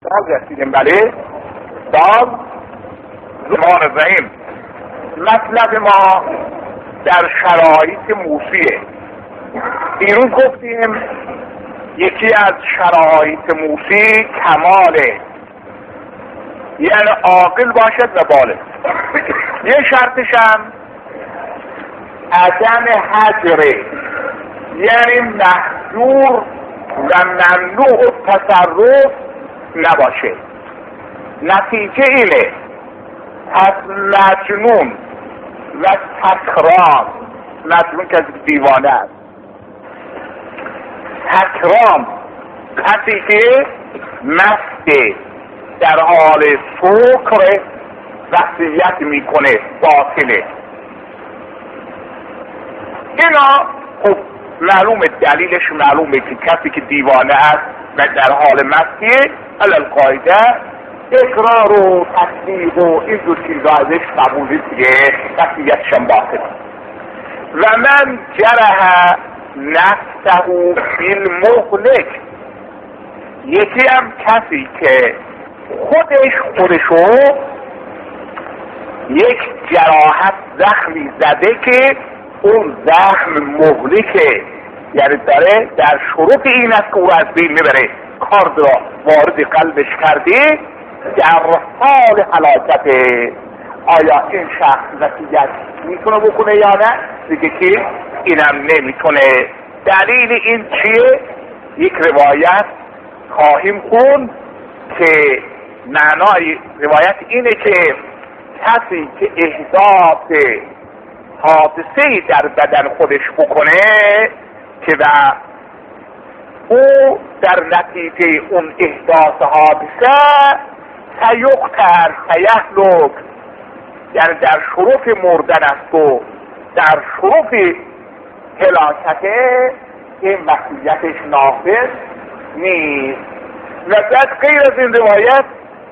باز رسیدیم. بله باز زمان الرحیم مطلب ما در شرایط موسیه. دیروز گفتیم یکی از شرایط موسی کماله، یعنی عاقل باشد و بالغ. یه شرطش هم عدم حجره، یعنی محجور و ممنوع تصرف نباشه. نتیجه اینه پس مجنون و تکرام، مجنون که دیوانه است، تکرام کسی که مسته در حال سکر وصیت میکنه باطله. اینا خب معلومه، دلیلش معلومه که کسی که دیوانه است و در حال مستی علالقاعده اقرار و تصدیق و این دو چیزا ازش قبول دیگه، وصیتش هم باطله. و من جرح نفسه بالمهلک، یکی هم کسی که خودشو یک جراحت زخمی زده که اون زخم مهلکه، یعنی داره در شروط این است که او از بین میبره، کار را وارد قلبش کرده در حال هلاکته. آیا این شخص وصیت میتونه بکنه یا نه؟ دیگه که اینم نمیتونه. دلیل این چیه؟ یک روایت خواهیم خوند که معنای روایت اینه که کسی که احداث حادثه‌ای در بدن خودش بکنه که و او در نتیجه اون احداث حادثه سیقتل سیهلک، یعنی در شرف مردن است و در شرف هلاکته، این وصیتش نافذ نیست. و بعد غیر از این روایت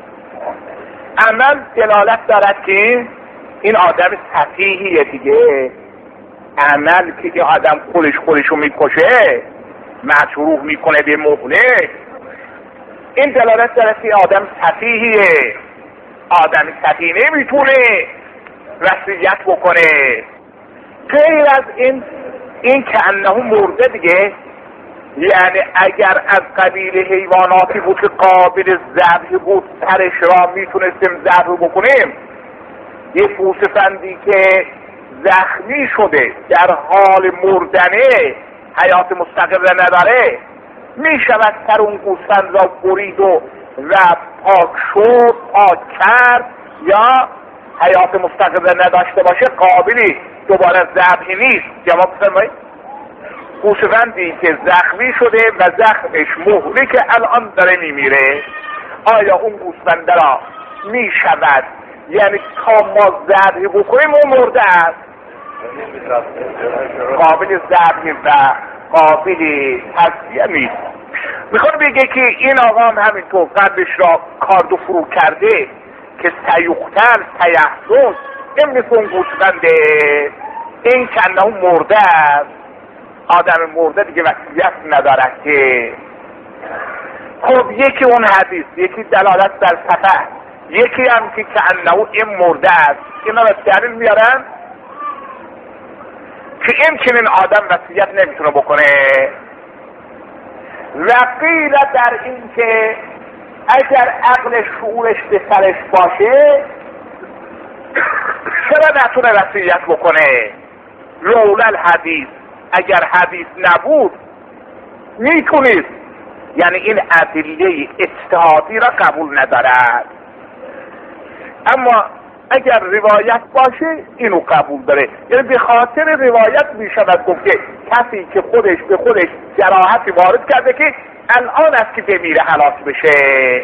عمل دلالت دارد که این آدم سفیهیه دیگه. عمل که این آدم خودشو میکشه، مجروح میکنه به مهلک، این دلالت دارد که آدم سفیهیه. آدم سفیه نمیتونه وصیت بکنه. غیر از این که انه مرده دیگه، یعنی اگر از قبیل حیواناتی بود که قابل ذبح بود، سرش را میتونستیم ذبح بکنیم. یه گوسفندی که زخمی شده در حال مردنه، حیات مستقره نداره، میشود سر اون گوسفند را برید و پاک شد، پاک کرد، یا حیات مستقره نداشته باشه قابلی دوباره ذبحی نیست. جواب فرمایید. گوسفندی که زخمی شده و زخمش مهلک الان داره میمیره، آیا اون گوسفند را میشود یعنی تا ما ذبحی بکنیم اون مرده است، قابل ذبحی و قابل تصفیه نیست. میخواد بگه که این آقا هم همینطور قلبش را کارد و فرو کرده که سیقتل سیحسن، این مثل اون گوسفنده، این کنه اون مرده است. آدم مرده دیگه وصیت ندارد که. خب یکی اون حدیث، یکی دلالت در سفه، یکی هم که انه این مرده است. اینا را دلیل میارن که این چنین آدم وصیت نمیتونه بکنه. و قیل در این که اگر عقل شعورش به سرش باشه چرا نتونه وصیت بکنه؟ لولا الحدیث، اگر حدیث نبود میتونید. یعنی این ادله اجتهادی را قبول ندارد، اما اگر روایت باشه اینو قبول داره. یعنی به خاطر روایت میشود گفت که کسی که خودش به خودش جراحتی وارد کرده که الان است که بمیره هلاک بشه.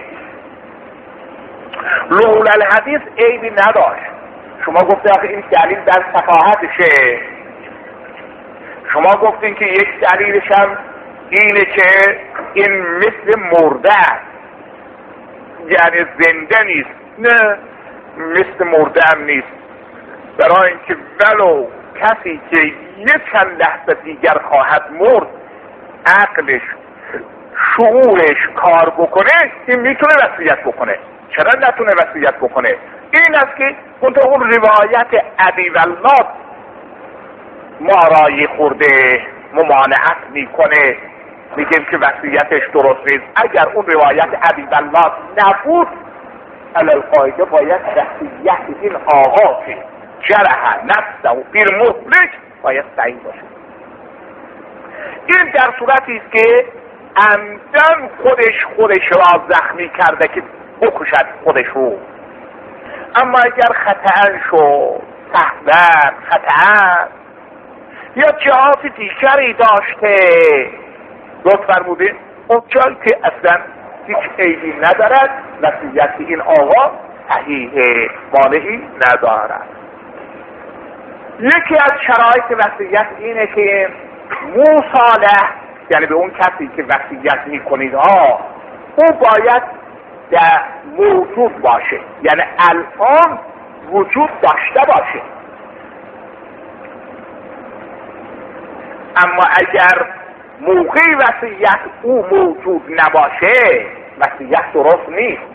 لولا الحدیث عیبی نداشت. شما گفتید آخه این دلیل در صفاحتشه. شما گفتین که یک دلیلش هم اینه که این مثل مرده است، یعنی زنده نیست. نه، مثل مرده هم نیست، برای اینکه ولو کسی که یک چند لحظه دیگر خواهد مرد عقلش شعورش کار بکنه این میتونه وصیت بکنه. چرا نتونه وصیت بکنه؟ این است که اون روایت ابی ولاد ما را یه خورده ممانعت میکنه، میگیم که وصیتش درست نیست. اگر اون روایت ابی ولاد نبود علالقاعده باید وصیت این آقا که جرح نفسه و بیر مهلک باید صحیح باشه. این در صورتی است که عمدن خودش را زخمی کرده که بکشد خودش رو. اما اگر خطأ شد، سهوا خطأ یا جهات دیگری داشته لطف فرمودین، اون جایی که اصلا هیچ عیبی ندارد وصیت این آقا صحیح، مانعی ندارد. یکی از شرایط وصیت اینه که مصالح، یعنی به اون کسی که وصیت میکنید او باید در موجود باشه، یعنی الان وجود داشته باشه. اما اگر موقع وصیت او موجود نباشه وصیت درست نیست.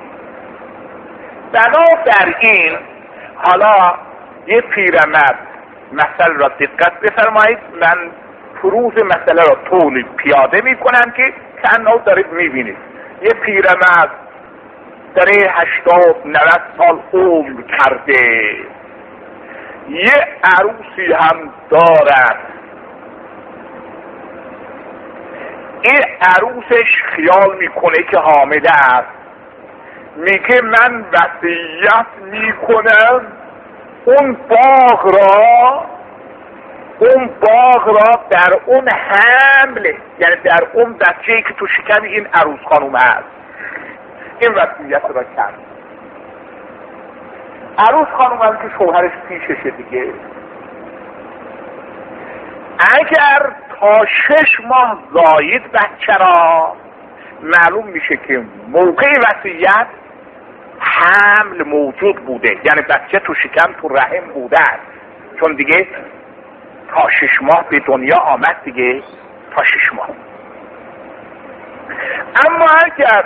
بنابراین حالا یه پیرمرد مسئله را دقت بفرمایید، من فروز مسئله را طول پیاده میکنم که کانه دارید میبینید. یه پیرمرد داره 80-90 سال عمر کرده، یه عروسی هم دارد. این عروسش خیال میکنه که حامله است، میگه من وصیت میکنم اون باغ را در اون حمل، یعنی در اون بچه‌ای که تو شکم این عروس خانوم هست، این وصیت را کرد. عروس خانوم هم که شوهرش پیششه دیگه، اگر تا 6 ماه زاید بچه را معلوم میشه که موقع وصیت حمل موجود بوده، یعنی بچه تو شکم تو رحم بوده است، چون دیگه تا 6 ماه به دنیا آمد دیگه، تا 6 ماه. اما اگر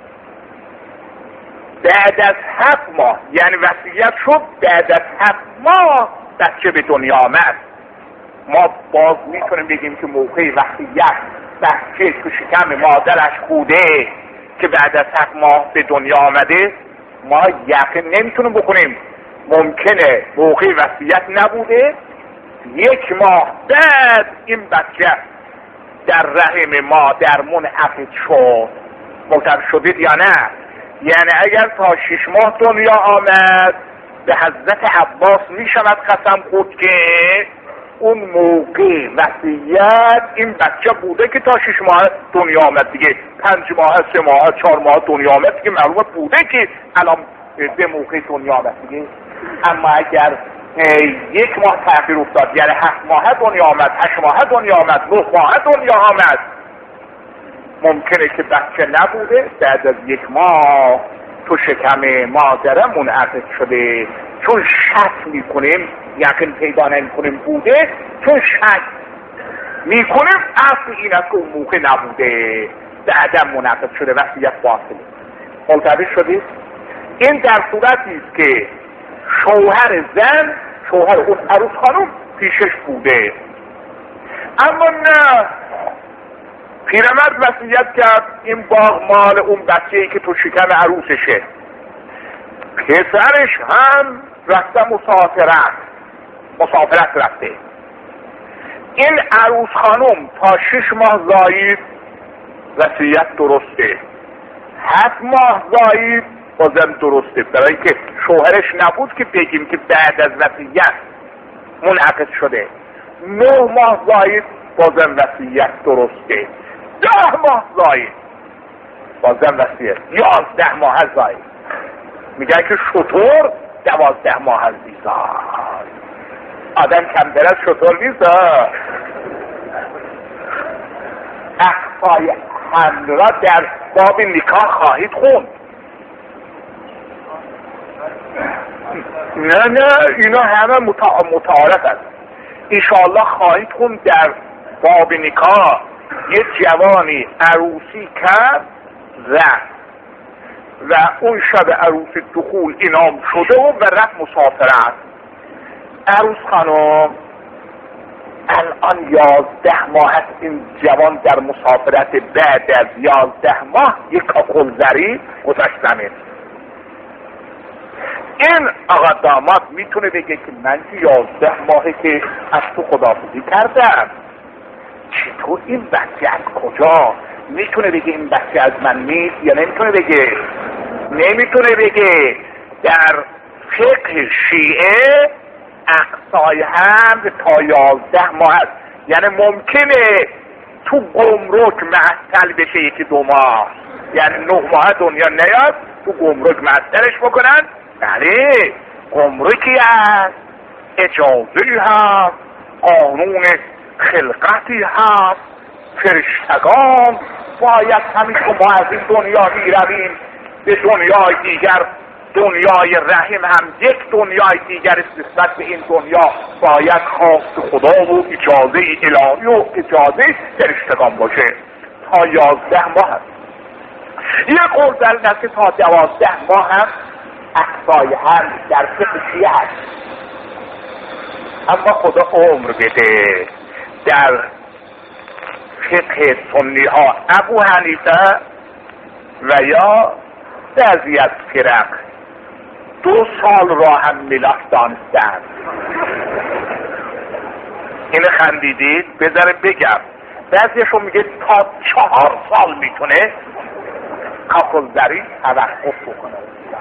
بعد از 7 ماه، یعنی وصیت شد بعد از 7 ماه بچه به دنیا آمد، ما باز میتونیم بگیم که موقع وصیت بچه تو شکم مادرش بوده که بعد از 7 ماه به دنیا آمده. ما یقین نمیتونیم بکنیم، ممکنه موقع وصیت نبوده، 1 ماه بعد این بچه در رحم مادر منعقد شد. معتبر شدید یا نه؟ یعنی اگر تا 6 ماه دنیا آمد به حضرت عباس میشود قسم خود که اون موقع وصیت این بچه بوده که تا 6 ماه دنیا آمد دیگه، 5 ماه 3 ماه 4 ماه دنیا آمد دیگه، معلومه بوده که الان به موقع دنیا آمد دیگه. اما اگر 1 ماه تأخیر افتاد، یعنی 7 ماه دنیا آمد، 8 ماه دنیا آمد، 9 ماه دنیا آمد، ممکنه که بچه نبوده، بعد از 1 ماه تو شکم مادره منعقد شده. چون شک میکنیم، یقین پیدا نمیکنیم بوده، چون شک میکنیم اصل این است که اون موقع نبوده، بعدم منعقد شده، وصیت باطله. ملتبس شدید؟ این در صورتی است که شوهر اون عروس خانم پیشش بوده. اما نه، پیرمرد وصیت کرد این باغ مال اون بچه‌ای که تو شکم عروسشه، پسرش هم رفته مسافرت رفته. این عروس خانم تا 6 ماه زایید وصیت درسته، 7 ماه زایید بازم درسته، برای که شوهرش نبود که بگیم که بعد از وصیت منعقد شده. 9 ماه زایید بازم وصیت درسته، 10 ماه زایید بازم وصیت، 11 ماه زایید. میگن که شطور 12 ماه از بیزار، آدم کم درست شطور نیست. اخفای حمل را در باب نکاح خواهید خوند. نه اینا همه متعارف است، انشاءالله خواهید خوند در باب نکاح یه جوانی عروسی کرد زن و اون شب عروسی دخول اینام شده و رفت مسافرت. عروس خانم الان 11 ماه است این جوان در مسافرت. بعد از 11 ماه یک کاکلزری گذاشت زمین. این آقا داماد میتونه بگه که من 11 ماهه که از تو خداحافظی کردم، چطور این بچه از کجا؟ میتونه بگه این بچه از من نیست یا نمیتونه بگه؟ نمیتونه بگه. در فقه شیعه اقصای حمل تا 11 ماه است. یعنی ممکنه تو گمرک معطل بشه 1-2 ماه، یعنی 9 ماه دنیا نیاد، تو گمرک معطلش بکنن. بله گمرکی هست، اجازه‌ای هست، قانون خلقتی هست، فرشتگان باید همین که ما از این دنیا میرویم به دنیای دیگر، دنیای رحم هم یک دنیای دیگر نسبت به این دنیا باید خواست خدا و اجازه الهی و اجازه فرشتگان باشه. تا 11 ماه هست. یک قول در نزد تا 12 ماه هم اقصای هم در فقه شیعه هست. اما خدا عمر بده. در فقه سنی ها ابو حنیفه و یا بعضی از فرق 2 سال را هم ملاک دانستن. این خندیدید بذاره بگم. بعضیشون میگه تا 4 سال میتونه کاکلزری توقف بکنه.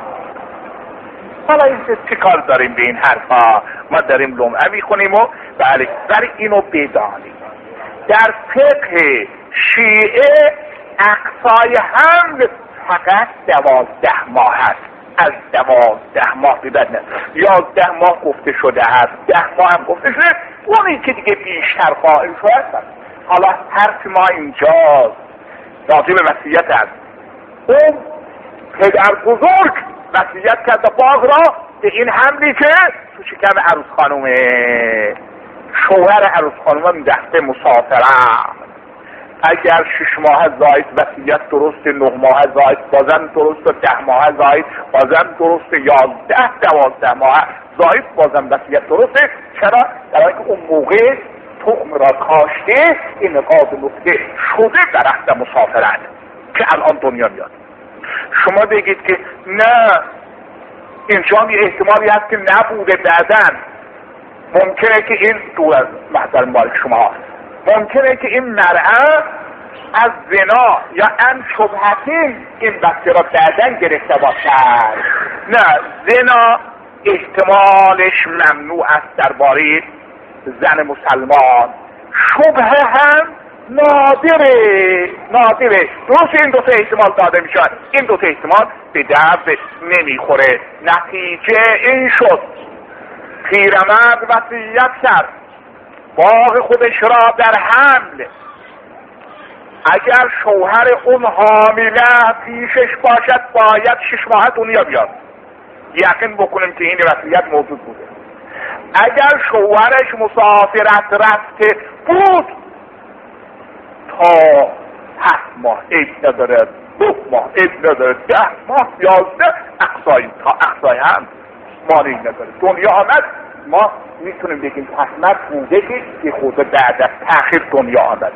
حالا این چه کار داریم به این حرفا؟ ما داریم لمعه میخونیم و بله اینو بدانیم. در فقه شیعه اقصای حمل فقط 12 ماه هست. از 12 ماه به بعد نه. 11 ماه گفته شده هست، 10 ماه هم گفته شده. اونی که دیگه بیشتر قائل شده. حالا حرف ما اینجاست راجع به وصیت هست. اون پدر بزرگ وصیت کرده باغ را به این حملی که تو شکم عروس خانومه. شوهر عروس خانومه رفته مسافرت. اگر 6 ماه زاید وصیت درست، 9 ماه زاید بازم درست، و 10 ماه زاید بازم درست، 11-12 ماه زاید بازم وصیت درسته. چرا؟ در حالی که اون موقع تخم را کاشته، این نقاط نقطه شده درخت مسافرت که الان دنیا میاد. شما بگید که نه اینجا یه احتمالی هست که نبوده، بعدن ممکنه که این دور از محضر مالک شما ممکنه که این مرأة از زنا یا ان شبهتین این بچه را بعدن گرفته باشد. نه، زنا احتمالش ممنوع است درباره زن مسلمان. شبهه هم نادره. درست این 2 احتمال داده می شود. این 2 احتمال به درد نمیخوره. نتیجه این شد پیرمرد وصیت کرد باغ خودش را در حمل. اگر شوهر اون حامله پیشش باشد باید 6 ماه دنیا بیاد. یقین بکنیم که این وصیت موجود بوده. اگر شوهرش مسافرت رفته بود تا 7 ماه عیب نداره، 2 ماه عیب نداره، 10 ماه 11 اقصای هم مانی نداره. دنیا آمد ما میتونیم بگیم حتما بوده که خود بعد از تأخیر دنیا آمده.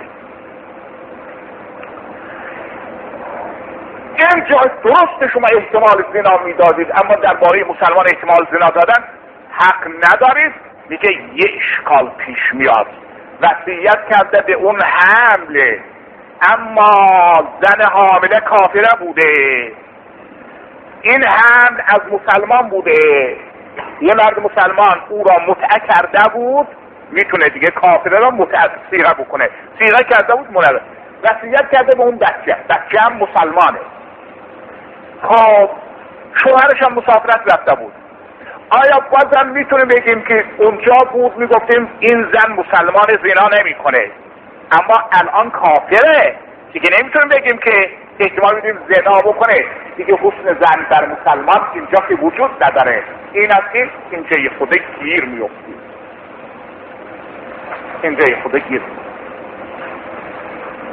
اینجا درست شما احتمال زنا میدادید، اما درباره مسلمان احتمال زنا دادن حق ندارید. میگه یه اشکال پیش میاد. وصیت کرده به اون حمله، اما زن حامله کافره بوده. این حمل از مسلمان بوده. یه مرد مسلمان او را متعه کرده بود، میتونه دیگه کافره را متعه صیغه بکنه. صیغه کرده بود منره. وصیت کرده به اون بچه هم مسلمانه. خب شوهرش هم مسافرت رفته بود. آیا بازم میتونه بگیم که اونجا بود میگفتیم این زن مسلمان زنا نمی کنه، اما الان کافره دیگه نمیتونیم بگیم که احتمال میدیم زنا بکنه دیگه. حسن زن در مسلمان اینجا که وجود نداره. این است که اینجا یه خود گیر میفتی.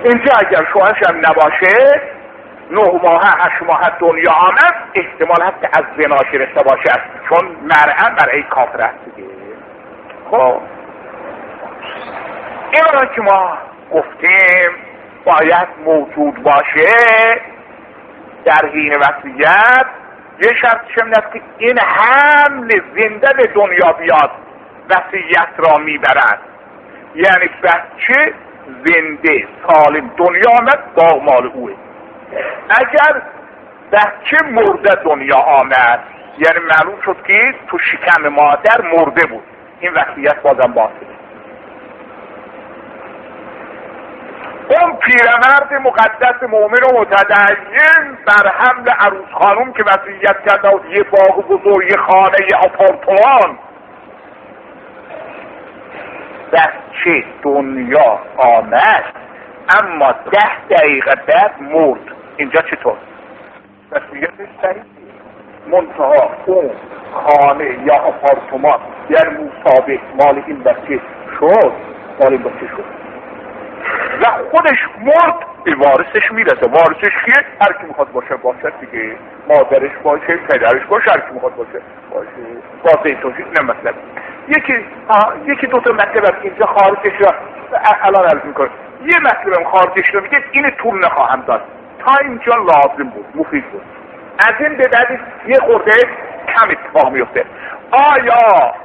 اینجا اگر شوهرش هم نباشه 9 ماه 8 ماه دنیا آمد احتمال هست که از زنا گرفته باشه، چون مرأة برای کافر است دیگه. خب این را که ما گفتیم باید موجود باشه در حین وصیت. یه شرطش هم است که این حمل زنده به دنیا بیاد وصیت را میبرد، یعنی بچه زنده سالم دنیا آمد باغ مال اوه. اگر بچه مرده دنیا آمد یعنی معلوم شد که تو شکم مادر مرده بود، این وصیت بازم باطله. اون پیرمرد مقدس مؤمن و متدین بر حمل عروس خانم که وصیت کرده بود یه باغ بزرگ، یه خانه، یه آپارتمان، بچه دنیا آمد اما 10 دقیقه بعد مرد، اینجا چطور؟ وصیتش صحیح منتها اون خانه یا آپارتمان یعنی مسابق مال این بچه شد، مال این بچه شد و خودش مرد، به وارثش میرسه. وارثش کیه؟ هر کی میخواد باشه باشه دیگه، مادرش باشه، پدرش باشه، هر کی میخواد باشه باشه. واسه توجیه نه مطلب. یکی دو تا مطلب اینجا خارجش را الان عرض میکنه. یه مطلب خارجش رو میگه اینو طول نخواهم داد، تا اینجا لازم بود، مفید بود. از این به بعد یه خورده کم اتفاق میفته. آیا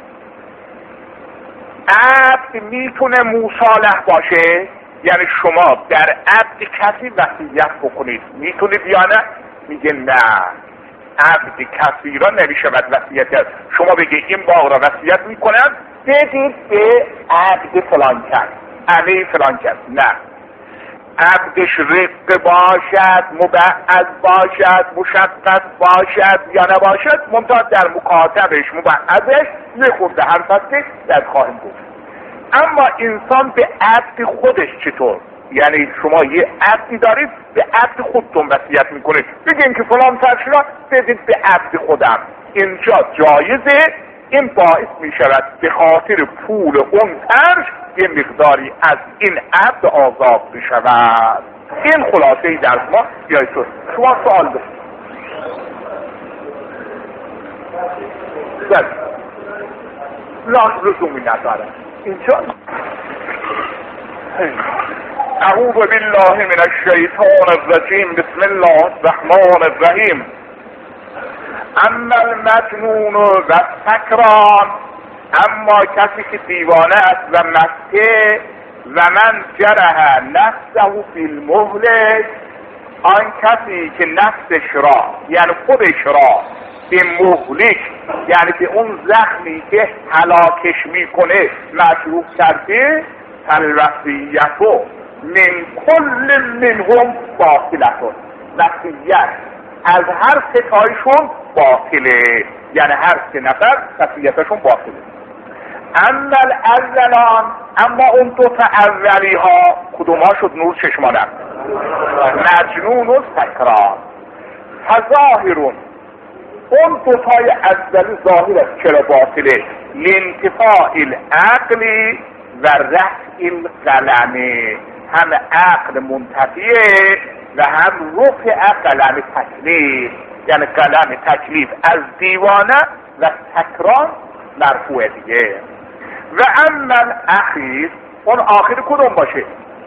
عبد میتونه مصالح باشه؟ یعنی شما در عبد کسی وصیت بکنید میتونید یا نه؟ میگه نه، عبد کسی را نمیشود وصیت کرد. شما بگید این باغ را وصیت میکنم بدید به عبد فلان کرد، علی فلان کرد. نه، عبدش رق باشد، مبعض باشد، مشقق باشد یا نباشد، منتها در مکاتبش مبعضش یه خورده حرف هست که در خواهیم بود. اما انسان به عبد خودش چطور؟ یعنی شما یه عبدی دارید به عبد خودتون وصیت میکنید، بگیم که فلان فرش را بدید به عبد خودم، اینجا جایزه. این باعث میشود به خاطر پول اون فرش یه مقداری از این عبد آزاد بشود. این خلاصه ای در ما بیایید شما سوال بسید. لزومی نداره اینجا. اعوذ بالله من الشیطان الرجیم، بسم الله الرحمن الرحیم. اما المجنون و سکران، اما کسی که دیوانه است و مسته، و من جرح نفسه فی المهلک، آن کسی که نفسش را یعنی خودش را به مهلک یعنی به اون زخمی که هلاکش میکنه مجروح کرده، فالوصیت من کل منهم باطلة، وصیت از هر ستایشون باطله، یعنی هر 3 نفر وصیتشون باطله. اما الاولان، اما اون 2 تا اولی ها کدوم شد؟ نور چشمانم، مجنون و سکران. فظاهرون، اون 2 تای اولی ظاهر است. چرا باطله؟ لانتفاع العقل و رفع القلم، هم عقل منتفیه و هم رفع قلم تکلیف، یعنی قلم تکلیف از دیوانه و سکران مرفوع دیگه. و اما الاخیر، اون آخر کدوم باشه؟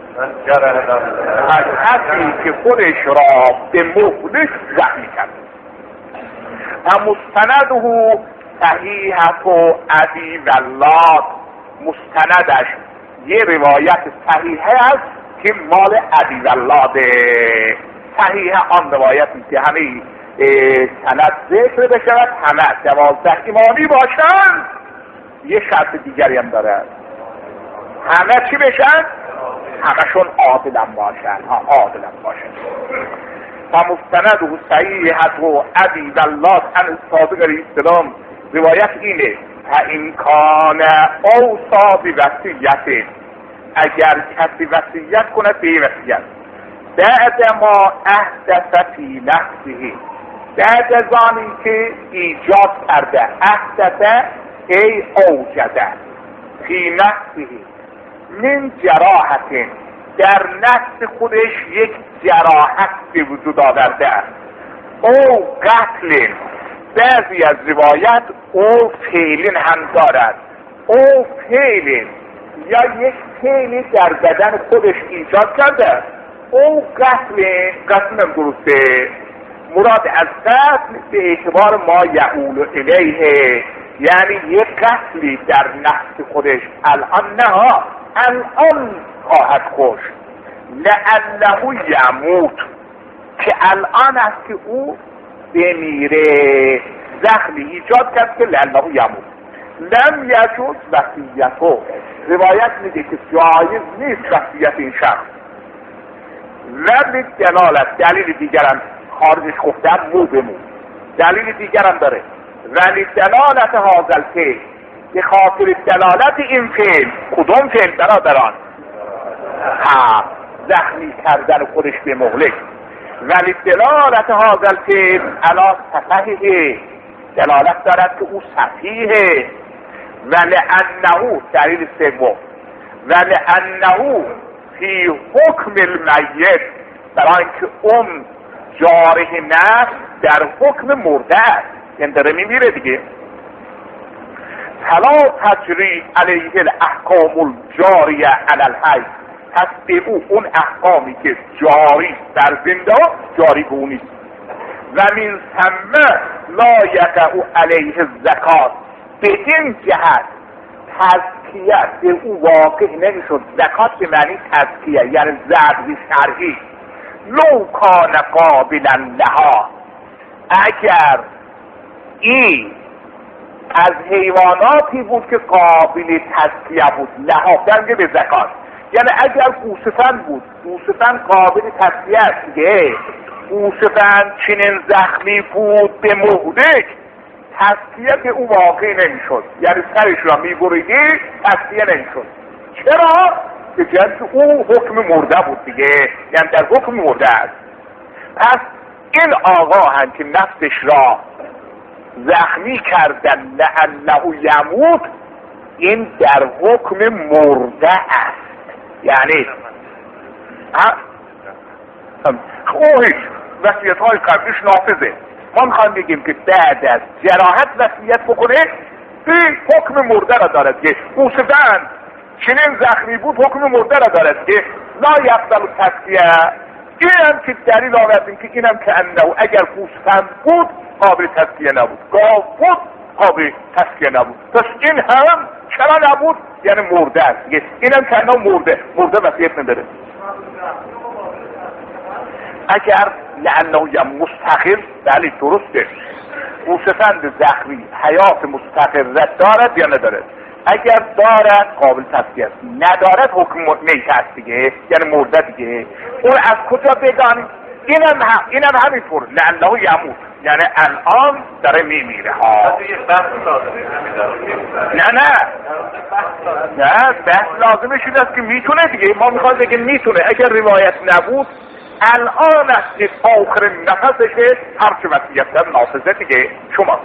از کسی که خودش را به مهلک زخمی کرد. و مستنده صحیحت و ابی ولاد، مستندش یه روایت صحیحه است که مال ابی ولاده. صحیحه آن روایت که همه سند ذکر بشود، همه 12 امامی باشند. یه شرط دیگری هم داره، همه چی بشن؟ همشون عادلم باشن. عادلم باشن. و مستند صحیحت و ابی ولاد عن صادق علیه السلام، روایت اینه: فإن کان اوصا بوصیت، اگر کسی وصیت کنه به وصیت بعد ما احدث فی نفسه، بعد از آنی که ایجاد کرده، احدث ای اوجده، فی نفسه من جراحت، در نفس خودش یک جراحت به وجود آورده است. او قتل، بعضی از روایت او فعل هم دارد. او فعل یا یک فعلی در بدن خودش ایجاد کرده. او قتل هم درسته. مراد از قتل به اعتبار ما یعول الیه، یعنی یک قتلی در نفس خودش الان خواهد کشت. لعله یموت، که الان است که او بمیره. زخمی ایجاد کرد که لعله یموت. لم یجوز وصیته، روایت میگه که جایز نیست وصیت این شخص. ولی دلالت، دلیل دیگرم خارجش گفتم مو به مو، دلیل دیگرم داره. ولی دلالت هذا الفعل، به خاطر دلالت این فعل. کدوم فعل برادران؟ زخمی کردن خودش به مهلک. ولی دلالت هذا الفعل علی سفهه، دلالت دارد که او سفیهه. ولی انه، دلیل سوم، ولی انه فی حکم المیت، برای اینکه اون جارح نفس در حکم مرده است، یعنی داره میمیره دیگه. فلا تجری علیه الاحکام الجاریه علی الحی، پس به اون احکامی که جاری در زنده جاری به اون نیست. و من ثم لا یقع علیه الزکات، به این جهت تزکیه به او واقع نمیشد. زکات به معنی تزکیه، یعنی ذبح شرعی. لو کان قابلا لها، اگر این از حیواناتی بود که قابل تزکیه بود، لها درگه به زکات، یعنی اگر گوسفند بود، گوسفند قابل تزکیه است دیگه. گوسفند چنین زخمی بود به مهلک، تزکیه به او واقع نمیشد، یعنی سرش را میبریدی تزکیه نمیشد. چرا؟ به جهت او حکم مرده بود دیگه، یعنی در حکم مرده است. پس این آقا هم که نفسش را زخمی کردن لعله یموت، این در حکم مرده است. یعنی هیچ وصیت های قبلش نافذه. ما میخوایم بگیم که بعد از جراحت وصیت بکنه به حکم مرده را دارد که گوسفند چنین زخمی بود، حکم مرده را دارد که لا یقبل تزکیه. این هم که دلیل آوردیم که اینم که انه اگر گوسفند بود قابل تزکیه نبود، گاو بود قابل تزکیه نبود، پس این هم چرا نبود؟ یعنی مرده است. اینم که انه مرده وصیت نداره. اگر لعنه مستقر، بله درسته، گوسفند زخمی حیات مستقرت دارد یا ندارد؟ اگر دارد قابل تزکیه است، ندارد حکم میت است دیگه، یعنی مرده دیگه. اون از کجا بدانیم؟ اینم همینطور لعنه یموت، یعنی الان داره میمیره ها. نه بحث لازمش این است که میتونه دیگه. ما میخوایم بگیم میتونه. اگر روایت نبود الان است که آخر نفسشه هرچه وصیت در نافذه دیگه. شما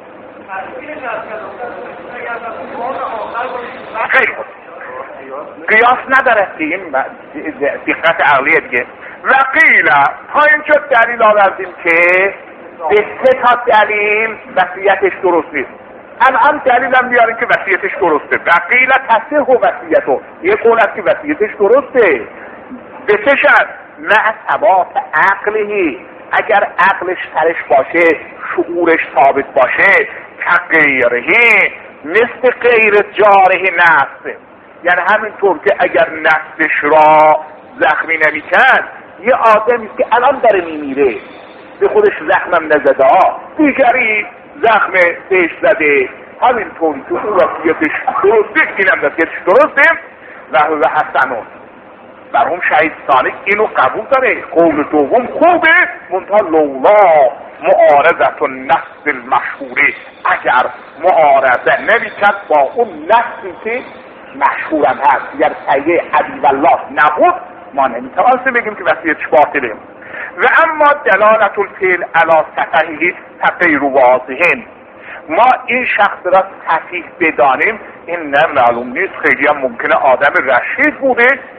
خیلی خوب، قیاس نداره دیگه، دقت عقلیه دیگه. وقیل، تا اینجا دلیل آوردیم که به 3 دلیل وصیتش درست نیست. الان دلیل هم بیاریم که وصیتش درسته. وقیل تصح وصیتو، یه قول است که وصیتش درسته. به 3 شرط: مع ثبات عقلی، اگر عقلش سرش باشه، شعورش ثابت باشه، کغیرهی، مثل غیر جارح نفس، یعنی همینطور که اگر نفسش را زخمی نمیکرد، یه آدمی که الان داره میمیره به خودش زخمم نزده دیگری زخم بهش زده، همینطوری که اون وصیتش درسته، اینم وصیتش درسته. و حسنون، مرحوم شهید صالح اینو قبول داره. قول دوم خوبه، منتها لولا معارضت النفس المشهوره، اگر معارضه نمیکرد با اون نفسی که مشهورم هست، اگر سیه حبیب الله نبود، ما نمیتوانستیم بگیم که وصیتش باطله. و اما دلالت الفعل علی سفهه فغیر واضحه، ما این شخص را سفیه بدانیم این نه معلوم نیست. خیلی هم ممکنه آدم رشید بوده،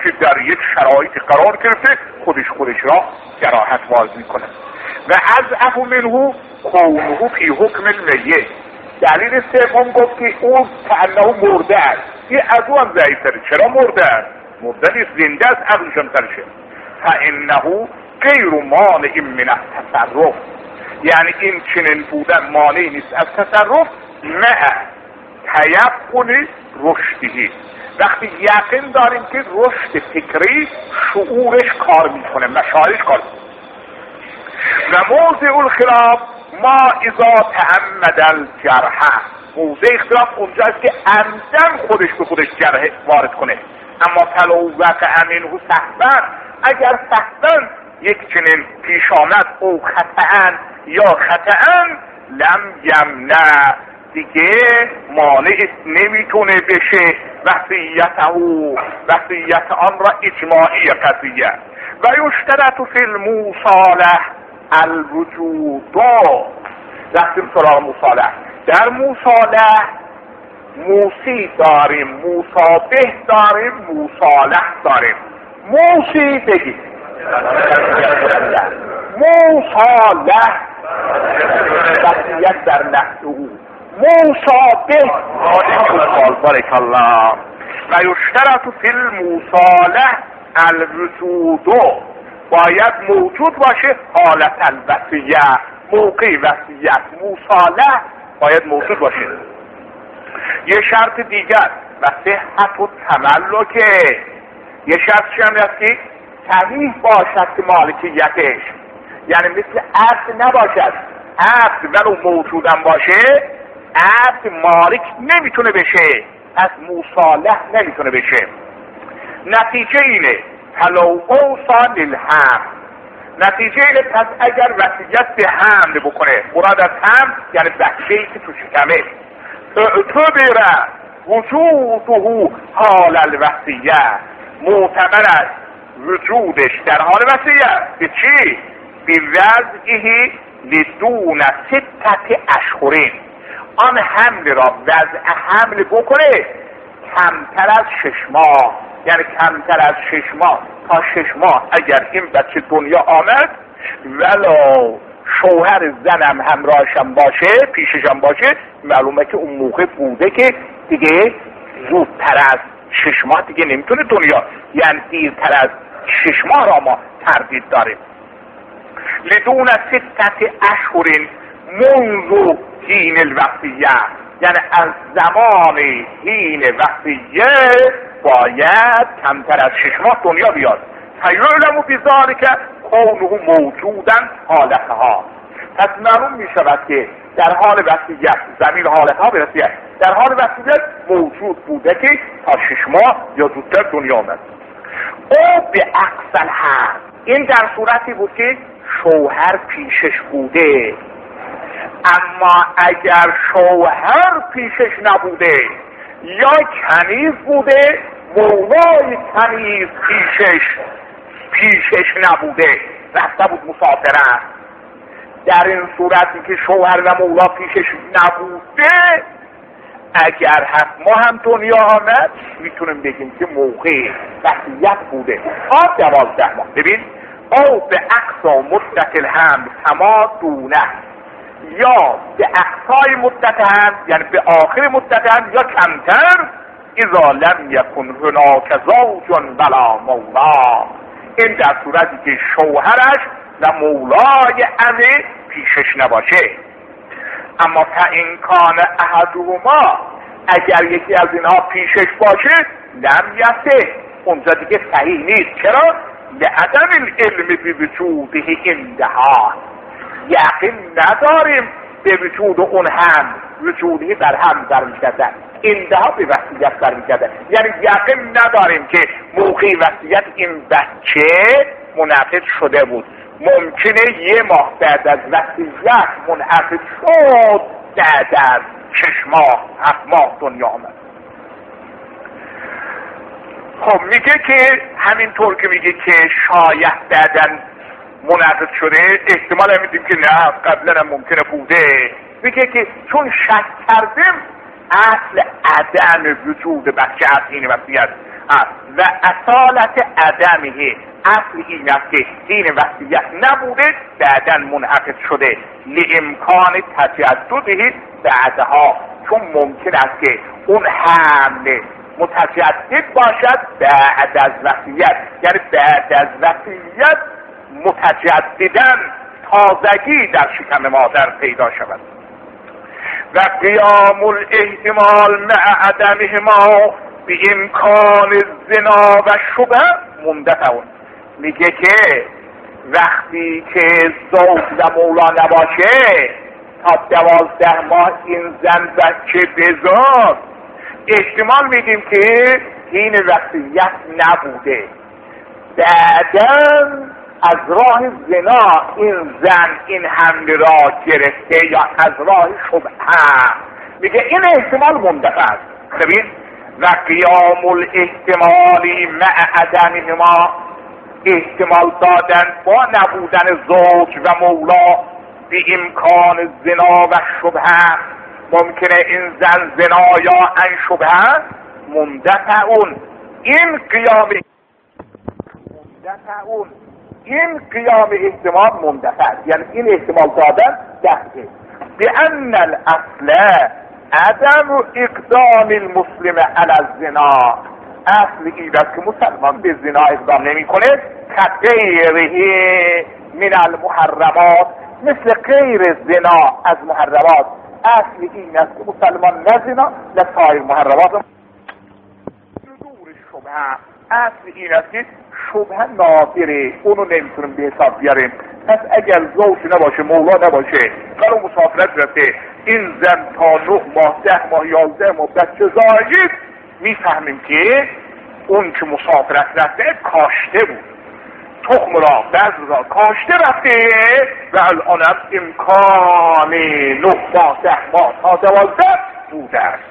که در یک شرایط قرار گرفته خودش را جراحت وارد میکنه. و از افو منهو کونه فی حکم المیت. دلیل سوم گفت که او کأنه مرده است. این از او هم ضعیف‌تره. چرا مرده است؟ مرده نیست، زنده است، عقلش هم سرشه. فانه غیر مانع من التصرف. یعنی این چنین بودن مانعی نیست از تصرف. مع تیقن رشدی. وقتی یقین داریم که رشد فکری شعورش کار میکنه، مشاعرش کار میکنه. و موضع الخلاف ما اذا تعمد الجرح. موضع اختلاف اونجاست که عمدن خودش به خودش جرح وارد کنه. اما فلو وقع منه سهوا، اگر سهوا یک چنین پیش آمد او خطأ یا خطأ لم یمنع، دیگه مانع نمیتونه بشه وصیت آن را اجماعی قضیه. و یشترط فی المصالح الوجود. رفتیم سراغ مصالح. در مصالح موسی داریم، مصابه داریم، مصالح داریم. موسی بگید، مصالح وصیت در نحو او، مصابه بارک الله. و یشترط فی المصالح الوجود، باید موجود باشه حالت الوصیه، موقع وصیت مصالح باید موجود باشه. یه شرط دیگر و صحت و تملکه. یه شرط هم هست که صحیح باشد که مالکیتش، یعنی مثل عبد نباشد. عبد ولو موجودم باشه عبد مالک نمیتونه بشه، از مصالح نمیتونه بشه. نتیجه اینه فلو اوصا للحمل. نتیجه اینه پس اگر وصیت به حمل بکنه، مراد از حمل یعنی بچه‌ای که تو شکمه، اعتبر وجوده حال الوصیه، معتبر است وجودش در حال وصیه. به چی؟ به وضعه لدون 6 اشهر. آن حمل را وضع حمل بکنه کمتر از 6 ماه، یعنی کمتر از 6 ماه تا 6 ماه اگر این بچه دنیا آمد ولو شوهر زنم همراهشم باشه، پیششم باشه، معلومه که اون موقع بوده که دیگه زودتر از 6 ماه دیگه نمیتونه دنیا، یعنی دیرتر از 6 ماه را ما تردید داریم. لدون 6 اشهر منذ حین الوصیه، یعنی از زمان حین وصیه باید کمتر از 6 ماه دنیا بیاد. فیعلم بذلک کونه موجودا حالتها. پس معلوم می شود که در حال وصیت، زمین حالتها به وصیت، در حال وصیت موجود بوده که تا 6 ماه یا زودتر دنیا آمد. او به اقصل هست. این در صورتی بود که شوهر پیشش بوده. اما اگر شوهر پیشش نبوده یا کنیز بوده، مولای کنیز پیشش نبوده، رفته بود مسافرت، در این صورتی که شوهر و مولا پیشش نبوده، اگر 7 ماه هم دنیا آمد میتونیم بگیم که موقع وصیت بوده تا 12 ماه. ببین او به اقصا مدت الحمل کما دونه، یا به اقصای مدت حمل یعنی به آخر مدت حمل یا کمتر، اذا لم یکن هناک زوج ولا مولا. این در صورتی که شوهرش و مولای امه پیشش نباشه. اما فإن کان احدهما، اگر یکی از اینها پیشش باشه، لم یصح، اونجا دیگه صحیح نیست. چرا؟ لعدم العلم بوجوده عندها، یقین نداریم به وجود اون هم، وجودی در هم برمیگردن، عندها به وصیت برمیگردن، یعنی یقین نداریم که موقع وصیت این بچه منعقد شده بود. ممکنه 1 ماه بعد از وصیت منعقد شد، بعد از 6 ماه 7 ماه دنیا آمد. خب میگه که همینطور که میگه که شاید بعداً منعقد شده، احتمال هم میدیم که نه قبلا هم ممکنه بوده. میگه که چون شک کردیم اصل عدم وجود بچه از این وصیت است و اصالت عدمه، اصل این است که این وصیت نبوده بعداً منعقد شده لامکان تجدده بعدها، چون ممکن است که اون حمل متجدد باشد بعد از وصیت، یعنی بعد از وصیت متجدداً تازگی در شکم مادر پیدا شود. و قیام الاحتمال مع عدمهما به امکان زنا و شبه مندفعون. میگه که وقتی که زوج و مولا نباشه تا 12 ماه این زن بچه بزاد، احتمال میدیم که این وصیت نبوده، بعداً از راه زنا این زن این حمل را گرفته یا از راه شبهه، میگه این احتمال مندفع است. ببین و قیام الاحتمالی مع عدمهما، احتمال دادن با نبودن زوج و مولا به امکان زنا و شبهه، ممکنه این زن زنا یا ان شبهه مندفعون. این قیام احتمال مندفع، یعنی این احتمال دادن دسته به ان الاصل عدم اقدام المسلم علی الزنا، اصل این است که مسلمان به زنا اقدام نمی کنه كغیره من المحرمات، مثل غیر زنا از محرمات. اصل این است که مسلمان نه زنا نه سایر محرمات. صدور شبهه، اصل این است که شبهه نادره، اونو نمیتونیم به حساب بیاریم. پس اگر زوج نباشه مولا نباشه قرار مسافرت رفته این زن تا 9 ماه 10 ماه 11 ماه بچه زاید، میفهمیم که اون که مسافرت رفته کاشته بود، تخم را بذر را کاشته رفته و الانم امکان 9 ماه 10 ماه تا 12 بوده است.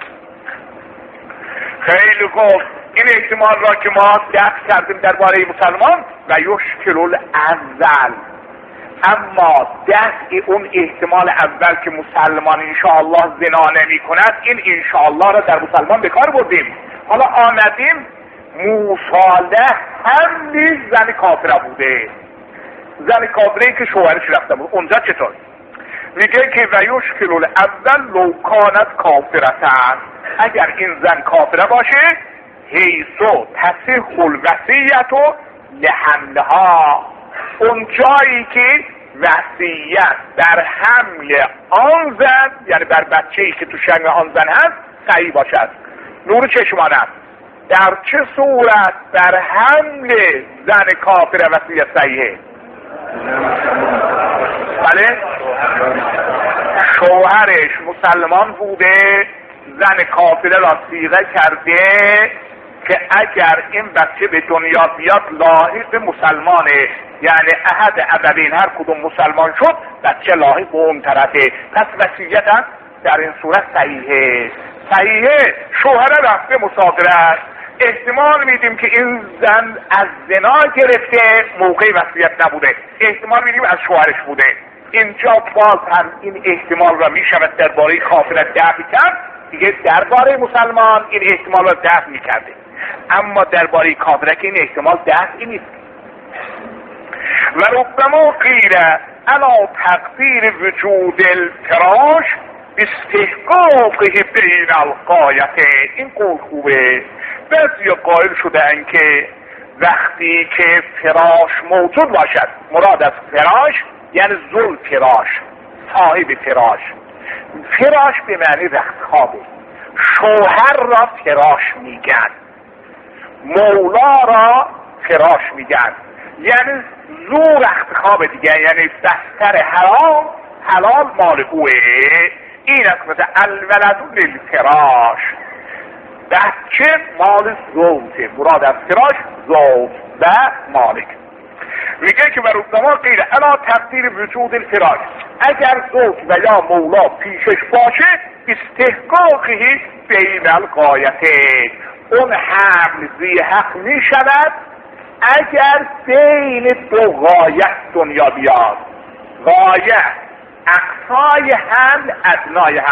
خیلی خوب، این احتمال را که ما دفع کردیم درباره مسلمان و یشکل الاول، اما دفع اون احتمال اول که مسلمان انشاءالله زنا نمی کند، این انشاءالله را در مسلمان به کار بردیم. حالا آمدیم مصالح هم زن کافره بوده، زن کافره که شوهرش رفته بود، اونجا چطور؟ میگه که و یشکل الاول لو کانت کافرتن، اگر این زن کافره باشه حیثو تصح الوصیت لحملها، اون جایی که وصیت بر حمل آن زن، یعنی بر بچه‌ای که تو شنگ آن زن هست صحیح باشد. نور چشمانم، در چه صورت بر حمل زن کافر وصیت صحیحه؟ بله، شوهرش مسلمان بوده، زن کافره را صیغه کرده که اگر این بچه به دنیا بیاد لاحق مسلمانه، یعنی احد ابوین هر کدوم مسلمان شد بچه لاحق به اون طرفه، پس وصیت هم در این صورت صحیحه. شوهر رفته مسافرت، احتمال میدیم که این زن از زنا گرفته موقع وصیت نبوده، احتمال میدیم از شوهرش بوده. اینجا باز هم این احتمال را میشود درباره کافرت دفع کرد، دیگه درباره مسلمان این احتمال را دفع میکرده، اما درباره کافره که این احتمال دفعی نیست. و ربما قیل علی تقدیر وجود الفراش استحقاقه بین الغایته، این قول خوبه. بعضی قائل شدن که وقتی که فراش موجود باشد، مراد از فراش یعنی ذو فراش، صاحب فراش. فراش به معنی رختخوابه، شوهر را فراش میگن، مولا را فراش میگن، یعنی ذو رختخواب دیگه، یعنی بستر حرام حلال مال اوه. این است مثل الولد للفراش، بچه مال زوجه، مراد از فراش زوج و مالک. میگه که بر ربما غیر علا تقدیر وجود الفراش، اگر زوج و یا مولا پیشش باشه استحقاقی بین الغایته، اون حمل ذی حق میشود اگر بین دو غایت دنیا بیاد. غایه اقصای حمل ادنای حمل،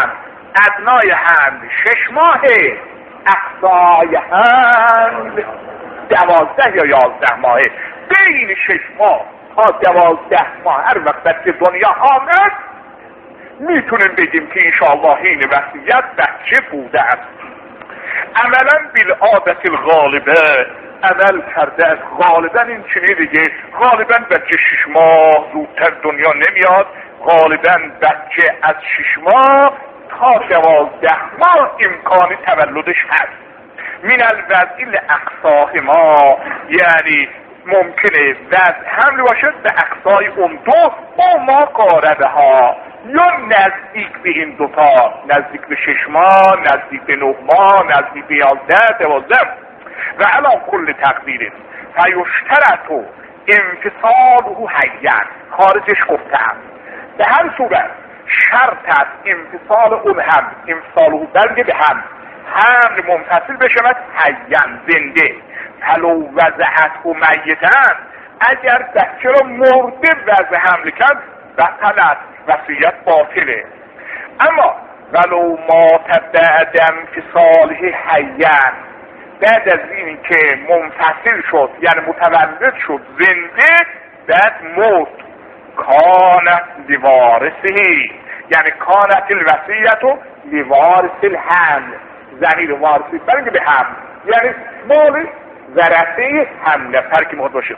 ادنای حمل 6 ماهه، اقصای حمل 12 یا 11 ماهه. بین 6 ماه تا 12 ماه هر وقت که دنیا آمد میتونیم بگیم که انشاءالله حین وصیت بچه بوده است. عملا بالعادت الغالبه عمل کرده است. غالبا این چنین دیگه، غالبا بچه 6 ماه زودتر دنیا نمیاد، غالبا بچه از 6 ماه تا 12 ماه امکان تولدش هست. من الوضع اقصای ما، یعنی ممکنه وضع حمل باشد به اقصای اون دو با ما قاربه ها، یا نزدیک به این دوتا، نزدیک به 6 ماه، نزدیک به 9 ماه، نزدیک به 11 12. و علا کل تقدیر فیشترط انفصاله حیا، خارجش گفتم به هر صورت شرط است انفصال اون هم، انفصاله برگه به هم، حمل منفصل بشود حیا زنده. فلو وضعت و میتن، اگر بچه رو مرده وضع حمل کرد بطلت، وصیت باطله. اما ولو مات بعد انفصاله حیا، بعد از این که منفصل شد یعنی متولد شد زنده، بعد موت، کانت لوارثه، یعنی کانت الوصیت لوارث الحمل، ضمیر وارثی برگه به هم، یعنی مال ورثه حمل فرقی مورد باشه.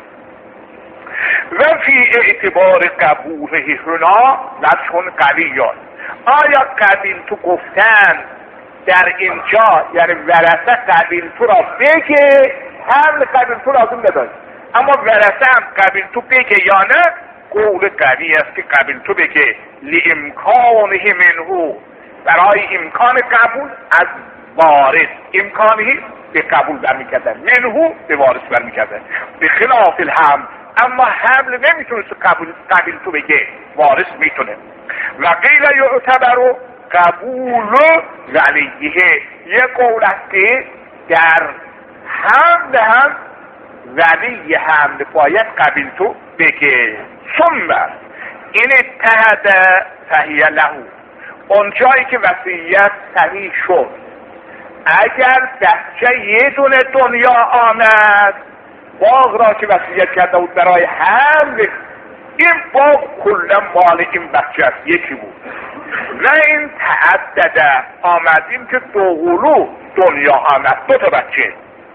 و فی اعتبار قبوله هنا وجه قویان، آیا قبیل تو گفتن در اینجا یعنی ورثه قبیل تو را بگه، حمل قبیل تو لازم نداره، اما ورثه هم قبیل تو بگه یا نه، قول قوی است که قبیل تو بگه لامکانه منه، برای امکان قبول از وارث، امکانه به قبول برمیکردن، منه به وارث برمیکردن، به خلاف الحمل. اما حمل نمیتونه قبیل تو بگه، وارث میتونه. و قیل یعتبر قبول ولیه، یه قول است که در حمل هم ولی حمل باید قبیل تو بگه. ثم این اتحد فهی له، اونجایی که وصیت صحیح شد، اگر بچه یه دونه دنیا آمد، باغ را که وصیت کرده بود برای حمل، این باغ کلا مال این بچه است، یکی بود. و این تعدده آمدیم که دوغلو دنیا آمد، 2 تا بچه،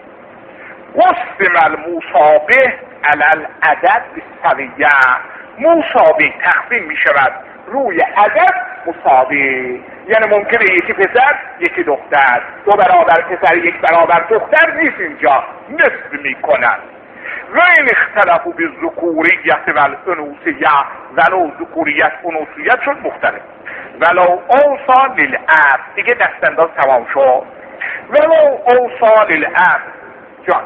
قسم المصابه علل عدد سویه، مصابه تقسیم می شود روی عدد مصابه، یعنی ممکنه یکی پسر یکی دختر، 2 برابر پسر 1 برابر دختر نیست، اینجا نصف می کنند. و این اختلافو به ذکوریت و الانوثیه، ولو ذکوریت انوثیت شد مختلف. ولو اوصا للعبد، دیگه دستانداز تمام شد. ولو اوصا للعبد جان،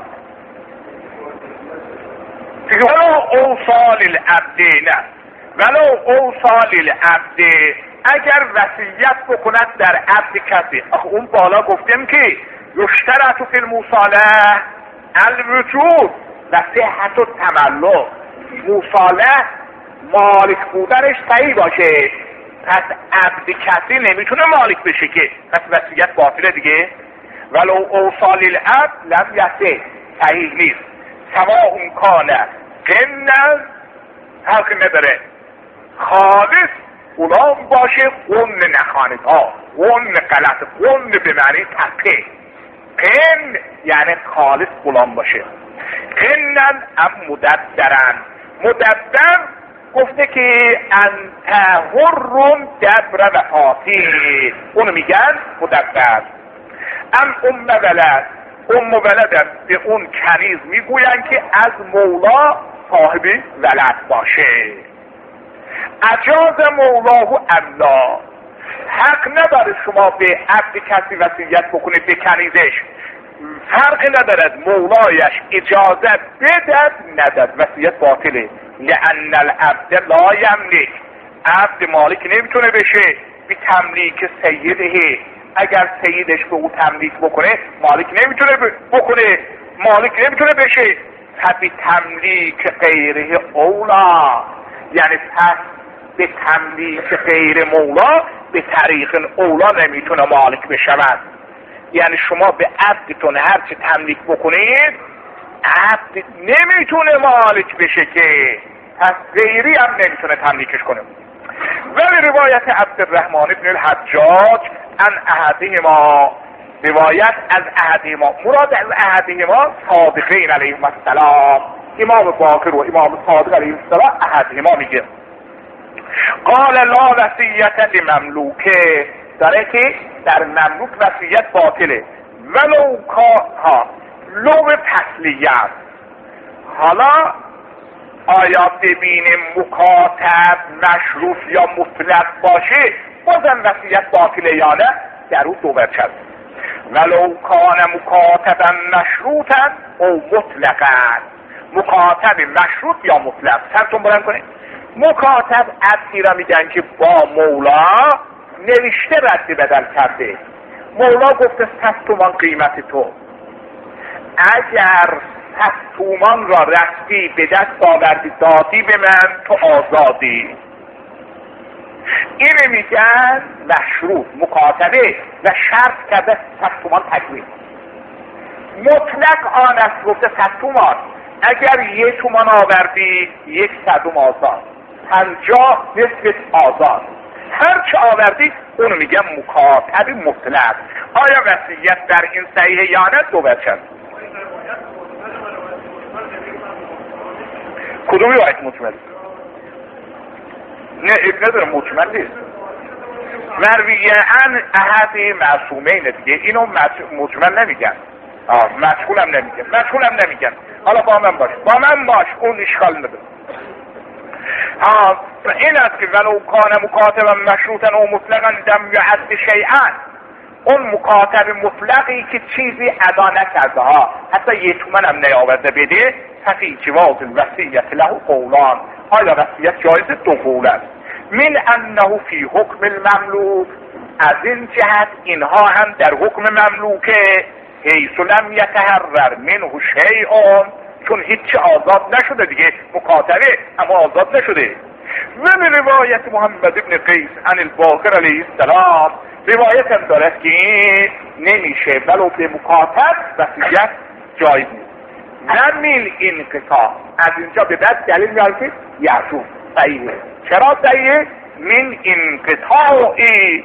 ولو اوصا للعبد، نه ولو اوصا للعبد، اگر وصیت بکند در عبد کسی. اون بالا گفتیم که یشترط فی المصالحه الوجوب و صحت التملک، مصالحه مالک بودنش صحیح باشه، پس عبد کسی نمیتونه مالک بشه که، پس وصیت باطله دیگه. ولو اوصا للعبد لم یصح، صحیح نیست. سواء کان غنا، فرقی نداره، خالص غلام باشه، غن نخوانید ها، غن غلط، غن به معنی تقه، غن یعنی خالص غلام باشه. غنن ام مدبرن، مدبر گفته که انت حرم دبر وفاتی، اونو میگن مدبر. ام ولد، ولد به اون کنیز میگوین که از مولا صاحب ولد باشه. اجاز مولاه الله، حق نداره شما به عبد کسی وصیت بکنید، به کنیزش فرقی ندارد مولایش اجازت بدد ندد، وصیت باطله. لأن العبد لا یملک، عبد مالک نمیتونه بشه به تملیک سیده، اگر سیدش به او تملیک بکنه مالک نمیتونه بکنه، مالک نمیتونه بشه. به تملیک غیره اولا، یعنی پس به تملیک غیر مولا به طریق اولا نمیتونه مالک بشود. یعنی شما به عبدتون هرچی تملیک بکنید عبد نمیتونه مالک بشه که پس غیری هم نمیتونه تملیکش کنه. ولی روایت عبدالرحمن بن الحجاج عن احدهما، روایت از احدهما، مراد از احدهما صادقین علیهم السلام، امام باقر و امام صادق علیهم السلام احدهما میگه قال لا وصیت لمملوکه، داره که در مملوک وصیت باطله ولو ها لو تسلیت. حالا آیا ببینیم مکاتب مشروط یا مطلق باشه بازم وصیت باطله یا نه؟ در اون دو وجه است. ولو کان مکاتبا مشروطا او مطلقا، مکاتب مشروط یا مطلق. سرتون بلند کنید. مکاتب عبدی را میگن که با مولا نوشته رد بدل کرده. مولا گفته 100 تومان قیمت تو، اگر 100 تومان را رفتی به دست آوردی دادی به من تو آزادی. اینه میگن مشروط مکاتبه و شرط کرده 100 تومان تکمیل. مطلق آن است گفته 100 تومان، اگر 1 تومان آوردی 100 آزاد، 50 نصف آزاد، هر چه آوردی اونو میگن مکاتب مطلق. آیا وصیت در این صحیحه یا نه؟ دو وجه. کدوم روایت مطمئن؟ نه ابن نداره مطمئن نیست. مرویه ان احد معصومین دیگه، اینو مطمئن نمیگن، مشغولم نمیگن. حالا با من باش اون اشکال نداره. این است که ولو کان مکاتبا مشروطا و مطلقا لم یعد شیئا، اون مکاتب مطلقی که چیزی ادا نکرده ها، حتی 1 تومن هم نیاورده بده، ففی جواز الوصیت له قولان، آیا وصیت جایز؟ 2 قول است. من انه فی حکم المملوک، از این جهت اینها هم در حکم مملوکه، حیث لم یتحرر منه شیء، چون هیچ آزاد نشده دیگه، مکاتبه اما آزاد نشده. و من روایت محمد ابن قیس عن الباقر علیه السلام، روایت هم دارد که نمیشه ولو به مکاتب وصیت جایز نیست. همین انقطاع از اینجا به بعد دلیل میاره که یعجوز صحیحه. چرا صحیحه؟ من انقطاع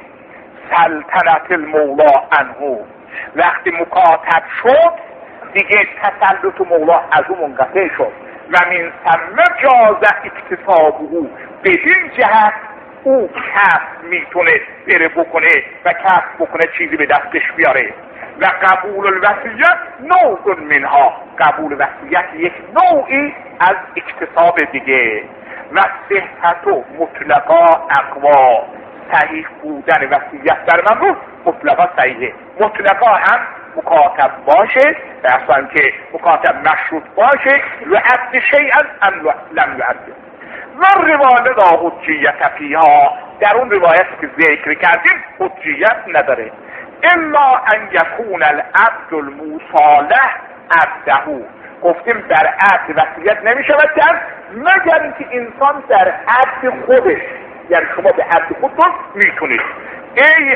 سلطنت المولا عنه، وقتی مکاتب شد دیگه تسلط مولا از اون منقطع شد و من ثم جاز اکتسابه، بدین جهت او کسب میتونه بره بکنه و کسب بکنه چیزی به دستش بیاره. و قبول الوصیت نوع منها، قبول وصیت یک نوعی از اکتساب دیگه. و صحت و مطلقا اقوا، صحیح بودن وصیت در مملوک مطلقا صحیحه. مطلقا هم مکاتب باشه، اصلا که مکاتب مشروط باشه، یعد شیئا ام لم یعد. و روایت لا حجیت فیها، در اون روایت که ذکر کردیم حجیت نداره. اما ان یکون العبد المصالح عبده، گفتیم در عبد وصیت نمیشود کرد مگر اینکه انسان در عبد خودش، یعنی شما به عبد خودتون میتونید. ای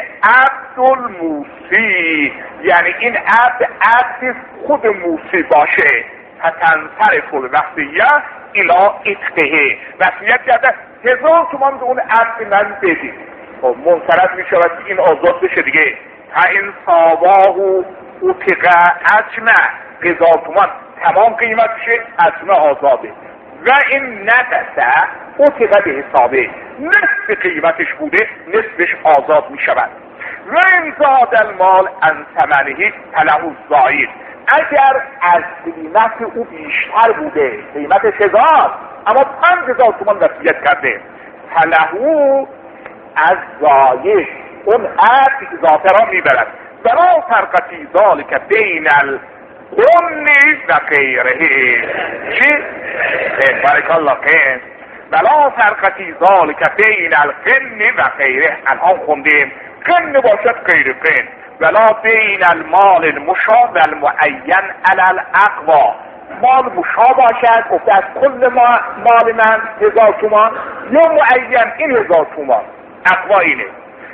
عبدالموسی، یعنی این عبد خود موسی باشه، فتنصرف الوصیه الی اتقه، وصیت کرده 1000 تومان به اون عبد من بدید، منصرف میشود که این آزاد بشه دیگه. این صاباه اتقه اجمع، 1000 تومان تمام قیمتشه، اجمع آزاده. و این ندسته اتقه به حسابه، نصف قیمتش بوده نصفش آزاد می شود. و این زاد المال ان ثمنه فله الزائد، اگر از قیمت او بیشتر بوده، قیمتش 1000 اما 5000 تومان وصیت کرده، فله الزائد، اون عبد اضافه را می برد. بلا فرق فی ذلک بین الغن و غیره. چی؟ بارک الله فیک. بلا فرق فی ذلک بین الغن و غیره. الان خوندیم غن باشد غیر غن. ولا بین المال المشا و المعین علی الاقوا، مال مشا باشد گفته از کل مال من 1000 تومان، یا معین این 1000 تومان، اقوا اینه.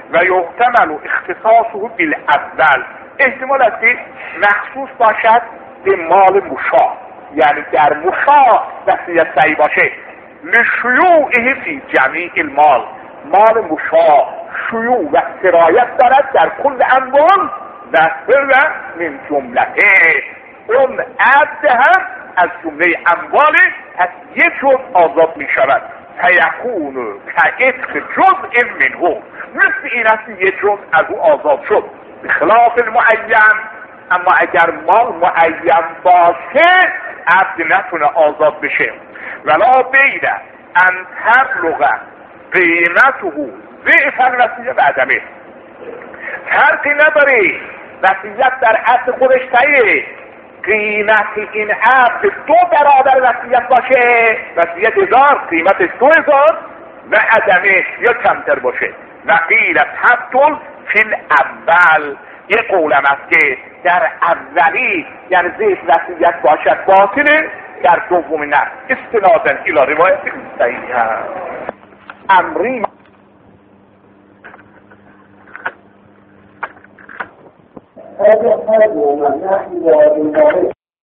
و یحتمل اختصاصه بالاول، احتمال است که مخصوص باشد به مال مشاع، یعنی در مشاع وصیت صحیح باشه. لشیوعه فی جمیع المال، مال مشاع شیوع و سرایت دارد در کل اموال و من جملته، اون عبد هم از جمله اموال از یک جزء آزاد می شود. فیکون کعتق جزء منه، مثل این است یک جزء از او آزاد شد. بخلاف المعین، اما اگر مال معین باشه عبد نتونه آزاد بشه. ولا بین ان تبلغ قیمته ضعف الوصیه و عدمه، فرقی نداره وصیت در اصل خودش تایه، قیمت این عبد 2 برابر وصیت باشه، وصیت 1000 قیمتش 2000 و عدمه یا کمتر باشه. و قیل تبطل فی الاول، یه قولم است که در اولی یعنی زیر وصیت باشد باطله، در دومی نه، استنادا الی روایت صحیح هست. امری